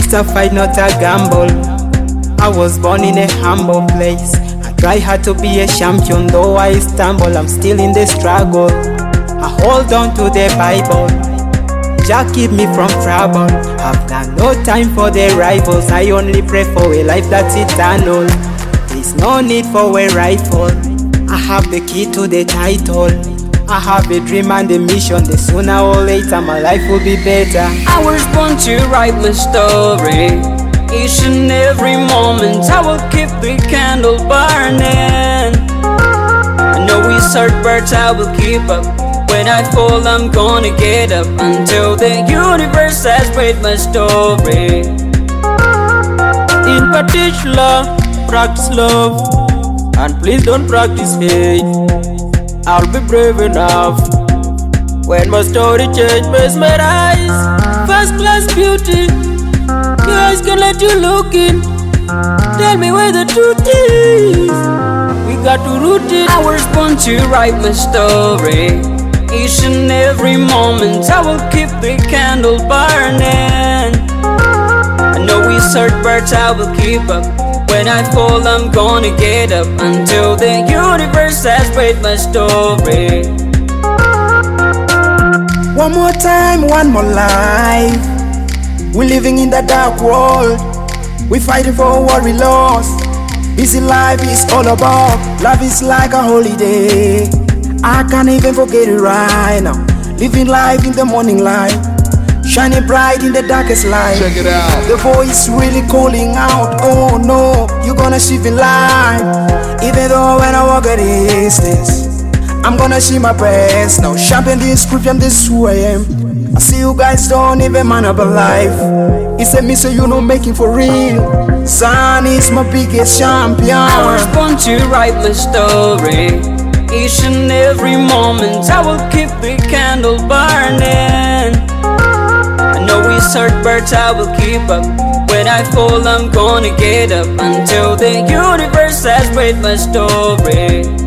It's a fight, not a gamble. I was born in a humble place. I try hard to be a champion, though I stumble, I'm still in the struggle. I hold on to the Bible, Jah keep me from trouble. I've got no time for the rivals, I only pray for a life that's eternal. There's no need for a rifle, I have the key to the title. I have a dream and a mission, the sooner or later my life will be better. I was born to write my story. Each and every moment I will keep the candle burning. I know we start birds, I will keep up. When I fall, I'm gonna get up until the universe has read my story. In particular, practice love, and please don't practice hate. I'll be brave enough when my story change mesmerize. First class beauty, your eyes can let you look in. Tell me where the truth is. We got to root it. I was born to write my story. Each and every moment I will keep the candle burning. I know we start birds, I will keep up. When I fall, I'm gonna get up until the universe has read my story. One more time, one more life. We're living in the dark world. We're fighting for what we lost. Busy life is all about. Life is like a holiday. I can't even forget it right now. Living life in the morning light, shining bright in the darkest light. Check it out. The voice really calling out. Oh no, you're gonna see in life. Even though when I walk a distance, I'm gonna see my best. Now champion this script, and this is who I am. I see you guys don't even mind about life. It's a mission you know making for real. Son is my biggest champion. I was born to write my story. Each and every moment I will keep the candle burning. I know we start birds, I will keep up. When I fall, I'm gonna get up until the universe has read my story.